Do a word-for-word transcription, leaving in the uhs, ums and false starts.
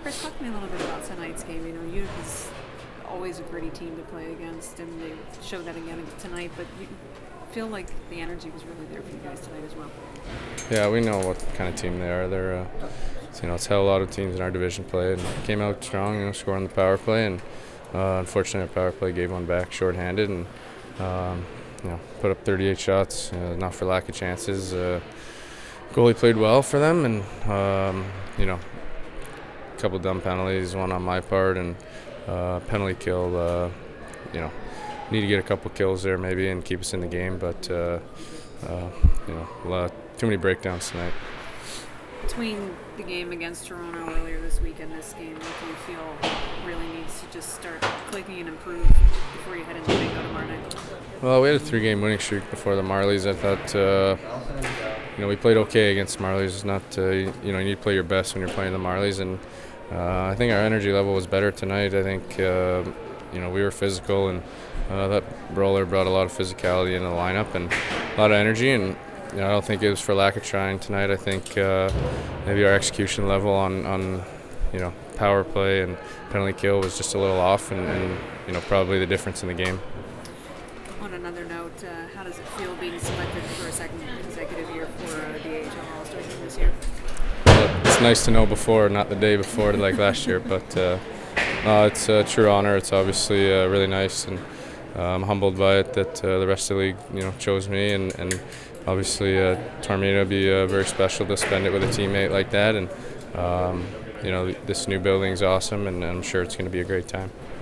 Chris, talk to me a little bit about tonight's game. You know, Utica's always a gritty team to play against, and they showed that again tonight. But you feel like the energy was really there for you guys tonight as well. Yeah, we know what kind of team they are. They're, uh, you know, it's how a lot of teams in our division play, and came out strong. You know, scoring the power play, and uh, unfortunately, our power play gave one back shorthanded, and um, you know, put up thirty-eight shots. Uh, not for lack of chances. Uh, goalie played well for them, and um, you know, a couple dumb penalties, one on my part, and uh, penalty kill. Uh, you know, need to get a couple kills there maybe and keep us in the game, but uh, uh, you know, a lot, too many breakdowns tonight. Between the game against Toronto earlier this week and this game, what do you feel really needs to just start clicking and improve before you head into bingo tomorrow night? Well, we had a three-game winning streak before the Marlies. I thought, uh, you know, we played okay against the Marlies. It's not, uh, you know, you need to play your best when you're playing the Marlies, and uh, I think our energy level was better tonight. I think, uh, you know, we were physical, and uh, that roller brought a lot of physicality into the lineup and a lot of energy, and you know, I don't think it was for lack of trying tonight. I think uh, maybe our execution level on, on, you know, power play and penalty kill was just a little off, and, and you know, probably the difference in the game. On another note, uh, how does it feel being selected for a second consecutive year for uh, the A H L All-Star team this year? Well, it's nice to know before, not the day before like last year, but uh, no, it's a true honor. It's obviously uh, really nice, and uh, I'm humbled by it that uh, the rest of the league, you know, chose me, and, and obviously uh, Tormina would be uh, very special to spend it with a teammate like that, and um, you know, this new building's awesome, and I'm sure it's going to be a great time.